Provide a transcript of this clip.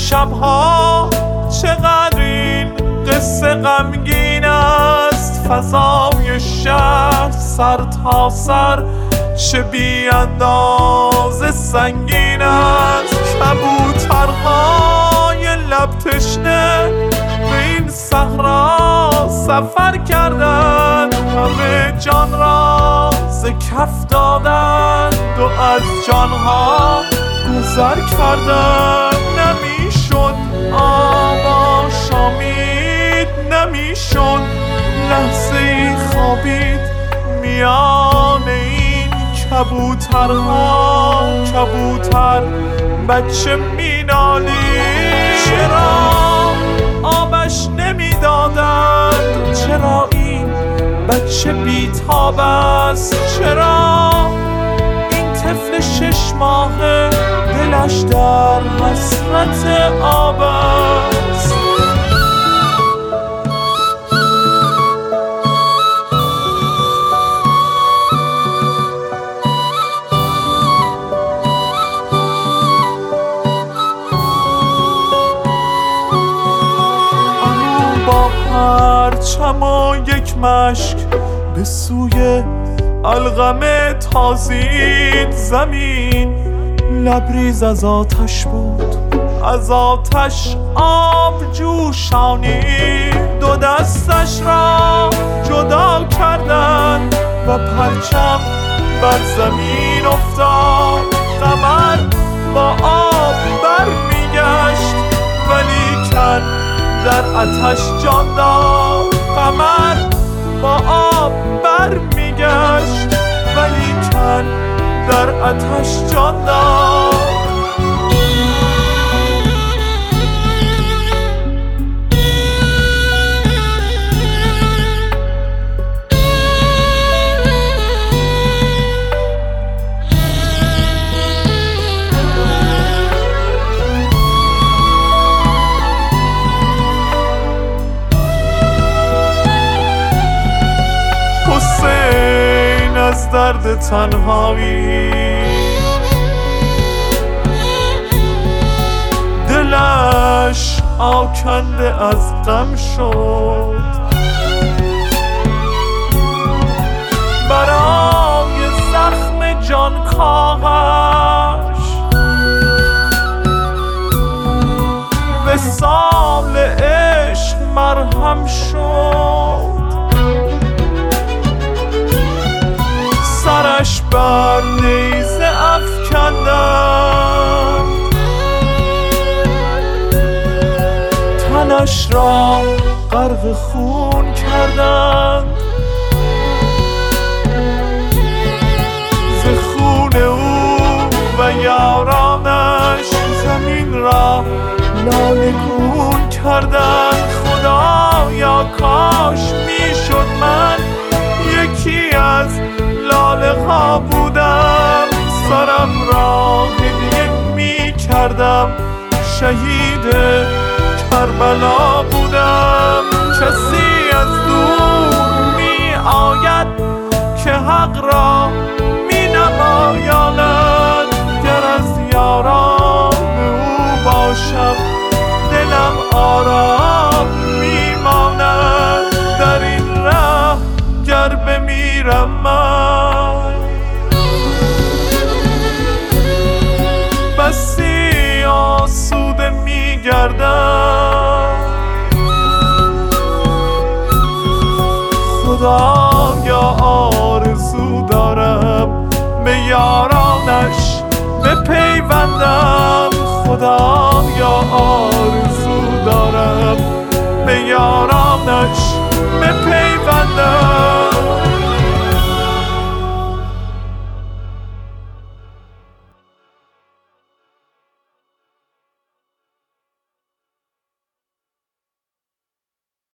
شبها چقدر این قصه غمگین است، فضای شهر سر تا سر چه بی اندازه سنگین است. کبوترهای لب تشنه به این صحرا سفر کردند، همه جان را ز کف دادند و از جانها گذر کردند. نمیشد آب آشامید، نمیشد لحظه ای خوابید میان این کبوترها. کبوتر بچه مینالید، چرا آبش نمیدادند؟ چرا این بچه بیتاب است؟ چرا این طفل 6 ماهه دلش در حسرت آب است؟ پرچم و یک مشک به سوی القمه تازید زمین، لبریز از آتش بود، از آتش آب جوشانید. دو دستش را جدا کردند و پرچم بر زمین افتاد. قمر با آب برمیگشت ولیکن در آتش جان داد. قمر با آب برمیگشت ولیکن در آتش جان داد. حسین از درد تنهایی دلش آکنده از غم شد، برای زخم جانکاهش وصال عشق مرهم شد. سرش بر نیزه افکندند، تنش را غرق خون کردند. ز خون او و یارانش زمین را لاله‌گون کردند. خدایا کاش میشد من یکی از لاله ها بودم، سرم را هدیه می کردم، شهید کربلا بودم. کسی از دور می آید که حق را می نمایاند، گر از یاران او باشم دلم آرام می ماند. در این ره گر بمیرم من بسی آسوده میگردم. خدایا آرزو دارم به یارانش بپیوندم. خدایا آرزو دارم به یارانش بپیوندم.